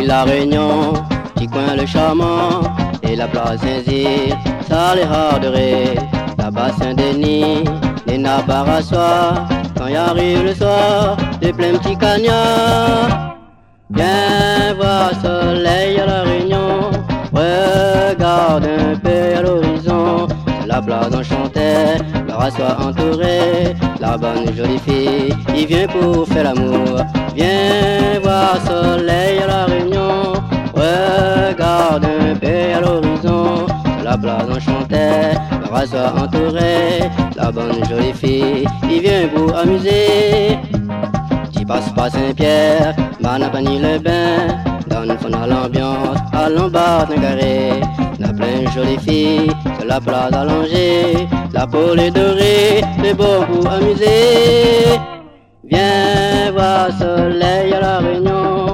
la Réunion, petit coin le charmant, et la place Saint-Zire, ça les harderait. Là-bas Saint-Denis, les Nabars à soir, quand y arrive le soir, des pleins petits cagnards. Viens voir soleil à la Réunion, regarde un peu à l'horizon. C'est la place enchantée, le rat soit entouré. Là-bas une jolie fille, il vient pour faire l'amour. Viens voir soleil à la Réunion, regarde un peu à l'horizon. C'est la place enchantée, le rat soit entouré. Là-bas une jolie fille, il vient pour amuser. Tu passes par Saint-Pierre, Banapani le bain, dans une fond à l'ambiance, allons battre un carré. N'a plein de jolies filles, sur la plage allongée, la peau est dorée, c'est beau pour amuser. Viens voir soleil à la Réunion,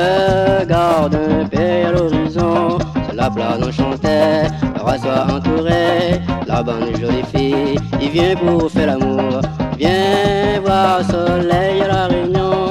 regarde un peu à l'horizon. Sur la plage enchantée, le roi soit entouré, la bande de jolies filles, il vient pour faire l'amour. Viens voir soleil à la Réunion,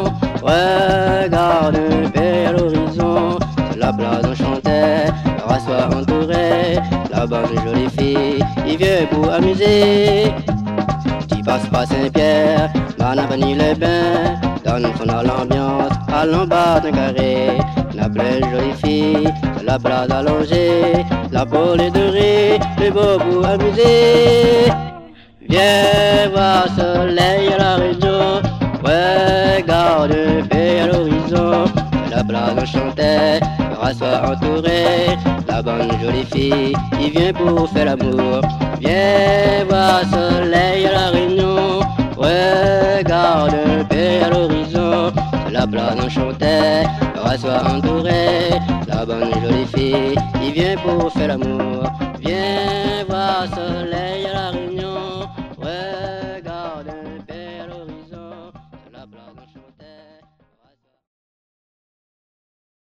regarde un peu à l'horizon. Sur la plage enchantée, le roi soit entouré, la bande de jolies filles, il vient pour amuser. Tu passes par Saint-Pierre, Banapani le bain, dans une fond à l'ambiance, allons battre un carré. La pleine jolie fille, sur la plage allongée, la peau est dorée, c'est beau pour amuser. Viens voir soleil à la Réunion, regarde un peu à l'horizon. La plage enchantée, le rat soit entouré, la bonne jolie fille, il vient pour faire l'amour. Viens voir soleil à la Réunion, regarde un peu à l'horizon. La plage enchantée, le rat soit entouré, la bonne jolie fille, il vient pour faire l'amour. Viens voir soleil à la